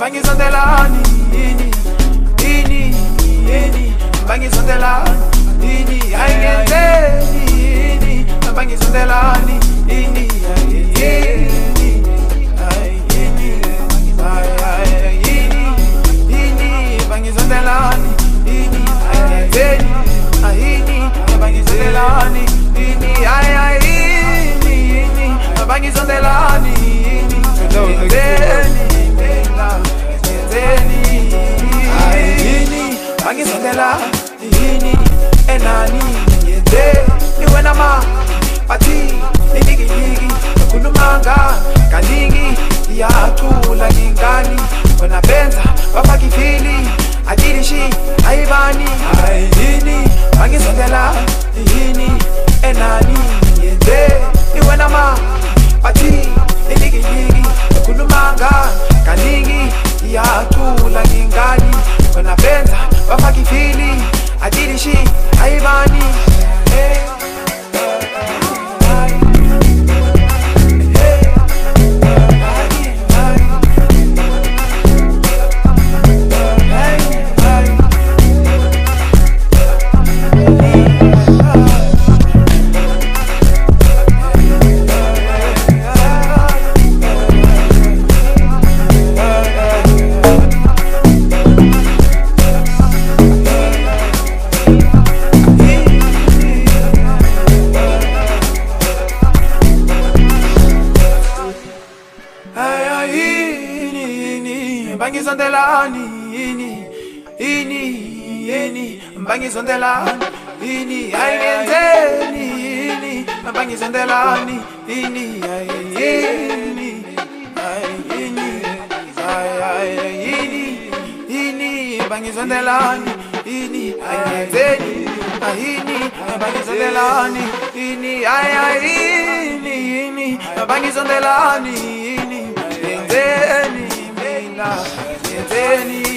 bangizondelani ini bangizondelani ini ayengenzeni ini bangizondelani ini bangizondelani ini ayengenzeni ini bangizondelani ini bangizondelani ini bangizondela ini enani yenze niwena ma bathi iligiligi kulumanga kaningi yaqula ngingani wena benza bafaki fili adilishi ayibani ayini bangizondela ini enani yenze niwena ma bathi iligiligi kulumanga kaningi yaqula ngingani wena benza bafaki fili adilishi ayibani bangizondelani ini bangizondelani ini ayengenzeni ini bangizondelani ini bangizondelani ini ayengenzeni ini bangizondelani ini bangizondelani ini ayengenzeni yenzeni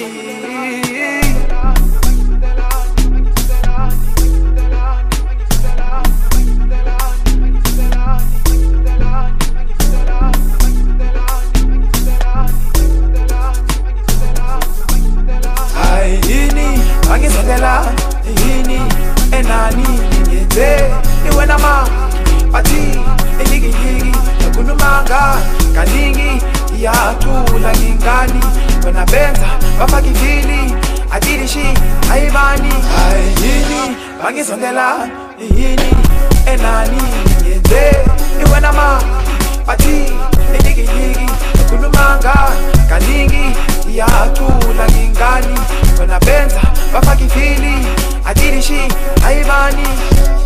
ayini bangizondela yini enani yenze niwena ma bathi iligiligi kulumanga kaningi yaqula ngingani wena benza bafaki fili adilishi ayibani ayini bangizondela yini enani yenze niwena ma bathi iligiligi kulumanga kaningi yaqula ngingani wena benza bafaki fili adilishi ayibani